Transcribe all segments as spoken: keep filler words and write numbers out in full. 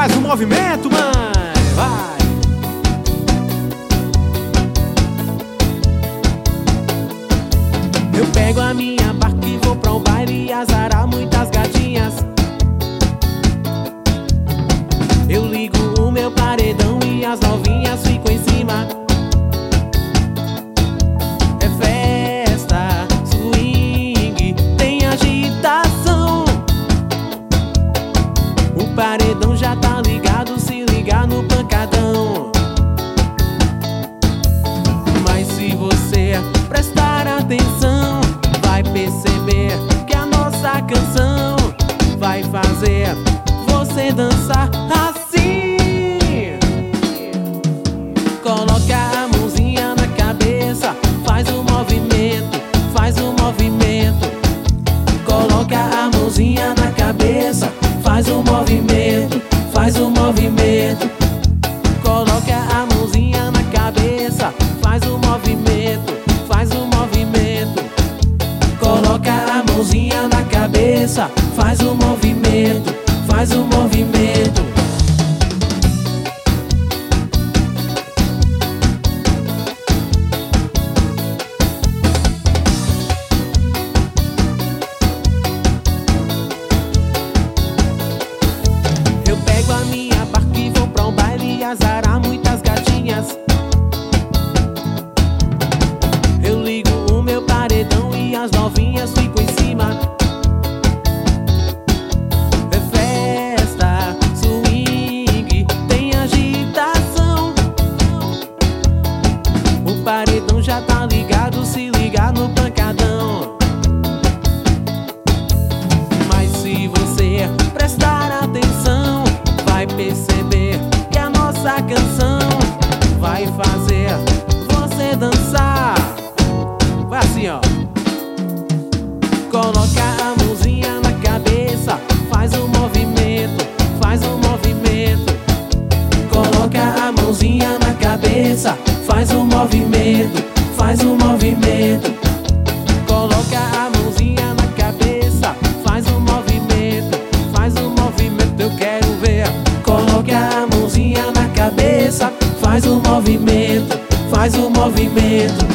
Faz um movimento, mãe, vai. Eu pego a minha barca e vou pra um baile e azarar muitas gatinhas. Eu ligo o meu paredão e as novinhas ficam em cima. É festa, swing, tem agitação. O paredão já tá ligado, se ligar no pancadão. Mas se você prestar atenção, vai perceber que a nossa canção vai fazer você dançar assim. Coloca a mãozinha na cabeça, faz um movimento, faz um movimento. Coloca a mãozinha na cabeça, faz um movimento, faz um movimento. Coloca a mãozinha na cabeça, faz um movimento, faz um movimento. Coloca a mãozinha na cabeça, faz um movimento, faz um movimento. Eu pego a minha barca e vou pra um baile e azarar muitas gatinhas. Eu ligo o meu paredão e as novinhas ficam em cima. É festa, swing, tem agitação. O paredão já tá ligado, se ligar no pancadão. Mas se você prestar atenção, vai perceber que a nossa canção vai fazer você dançar. Vai assim, ó. Coloca a mãozinha na cabeça, faz um movimento, faz um movimento. Coloca a mãozinha na cabeça, faz um movimento, faz um movimento. Coloca a mãozinha na cabeça, faz um movimento, faz um movimento. Eu quero ver. Coloca a mãozinha na cabeça, faz um movimento, faz um movimento.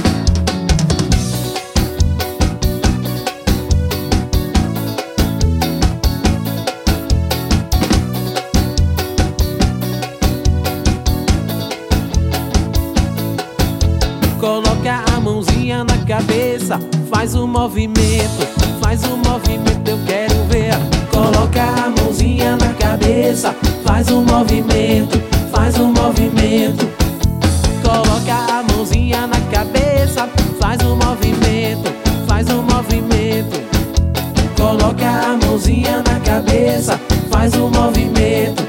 Coloca a mãozinha na cabeça, faz um movimento, faz um movimento. Eu quero ver. Coloca a mãozinha na cabeça, faz um movimento, faz um movimento. Coloca a mãozinha na cabeça, faz um movimento, faz um movimento. Coloca a mãozinha na cabeça, faz um movimento,